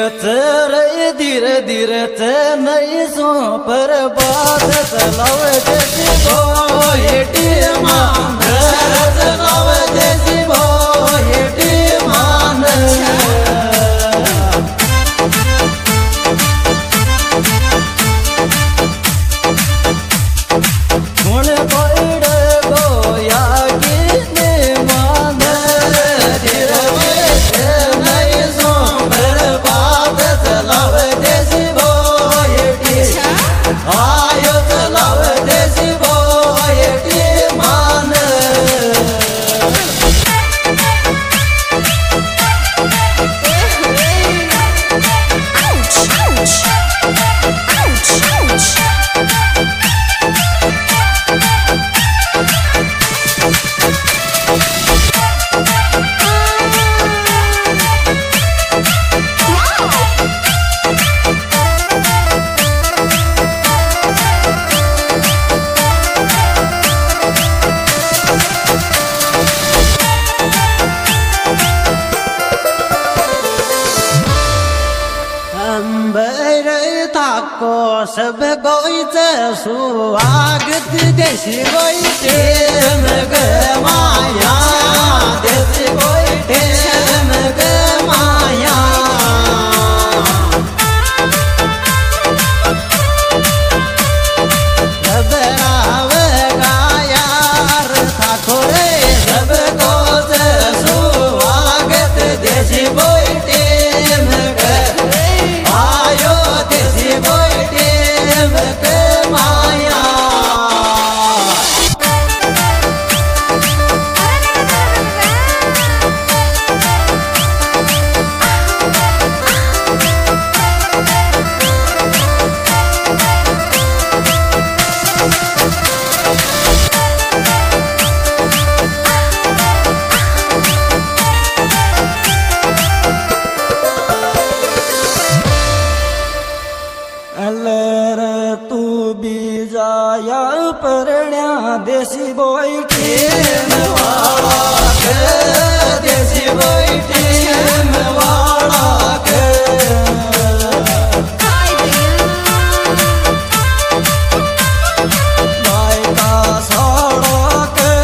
रे धीरे धीरे ते नहीं सो पर बात चलावे जैसी भोयटी मान चलावे जैसी भोयटी मान गुण पड़ गोया की मान धीरे धीरे नहीं सो पर बात चलावे जैसी भोयटी आयो चलावे जैसी भोयटी मान को सब गोईच सुहागत देशी गोईटे मग माया देशी गोईटे मग माया सब राव गायार ठाकोरे सब गोच सुहागत देशी गोईटे मग आयो देशी गोईटे मग माया जाया परण्या देशी गोईटे वाला देशी गोईटे वाला बायका सोड़ा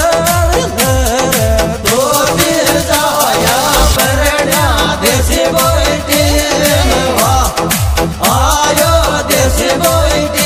धोती जाया परण्या देशी गोईटे आयो देशी गोईटे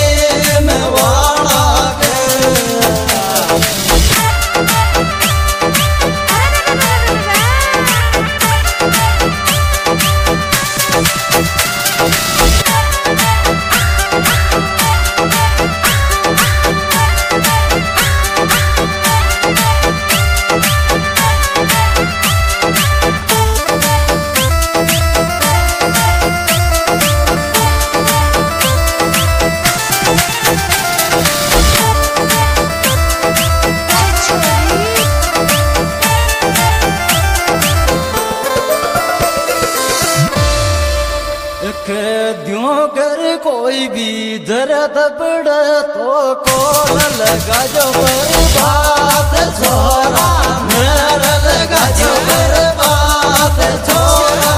द्यों कर कोई भी जरत पड़ तो कॉल लगा जो बर्बाद छोरा मेरा लगा जो बर्बाद छोरा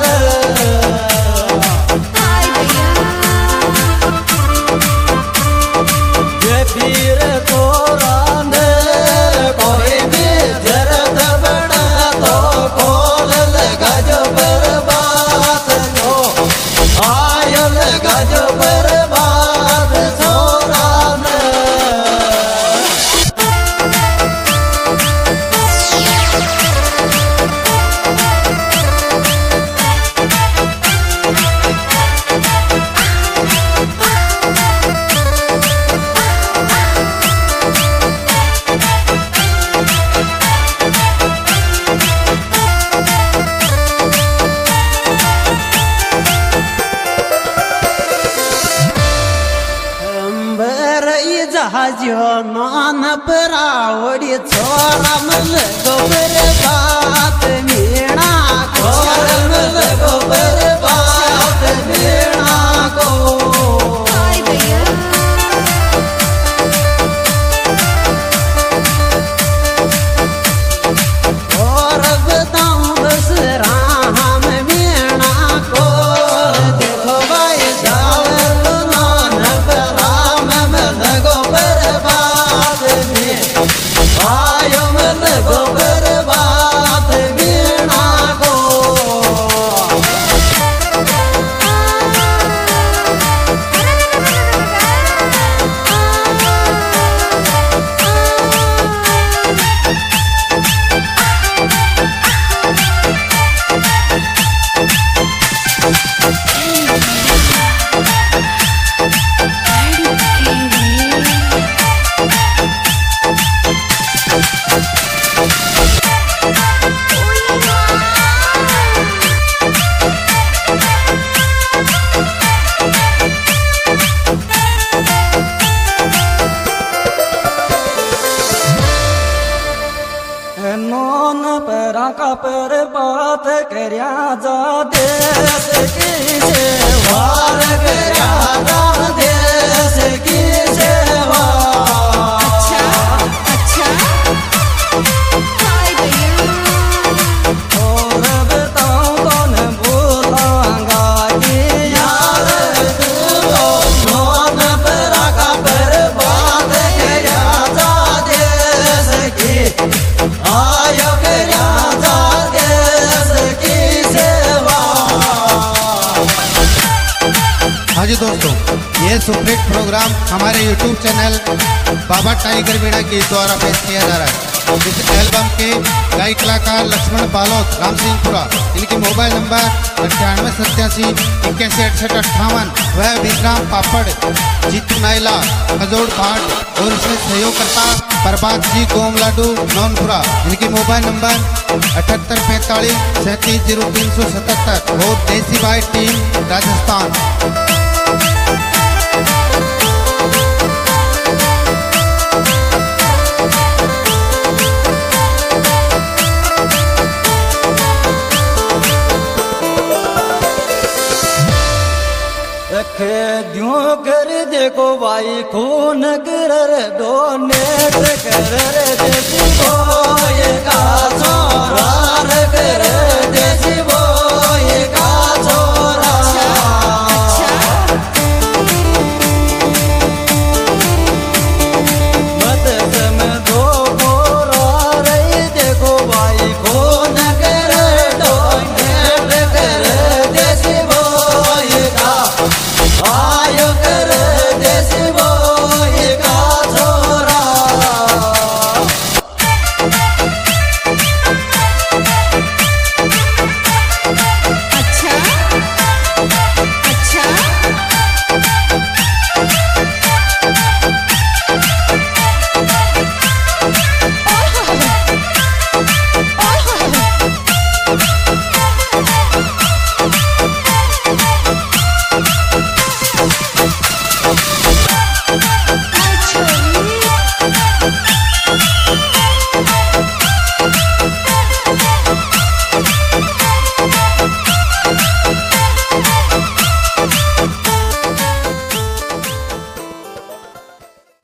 ये पीर छोरा ने कोई भी जरत पड़ तो कॉल लगा जो बर्बाद आयो लगा जो बर्बाद छोरा ने जहाजो नान परावड़ी छोरा मल गोबर बात मीणा छोरा मल गोबर बात मीणा को और बताऊं बस राम मीणा को का पर बात करया जा देश की सेवा करया जा देश की सेवा। अच्छा अच्छा हाय भैया और बताऊं कौन भूलांगा कि यार तू तो नौन परा का पर बात करया जा देश की आयो करया जा देश की सेवा। हाँ जी दोस्तों, ये सुपरहिट प्रोग्राम हमारे YouTube channel Baba Tiger Meena के द्वारा पेश किया जा रहा है। इस एल्बम के गायक कलाकार लक्ष्मण बालोत राम सिंहपुरा, इनके मोबाइल नंबर 9887816858। वह विश्राम पापड़, जीतू नाइला, खजोड़ भाट और इसमें सहयोगकर्ता प्रभात जी गोम लाडू नौनपुरा, इनके मोबाइल नंबर 7845 और देसी बाई टीम राजस्थान। खेद्यों कर देखो भाई खून कर डोनेट कर देखो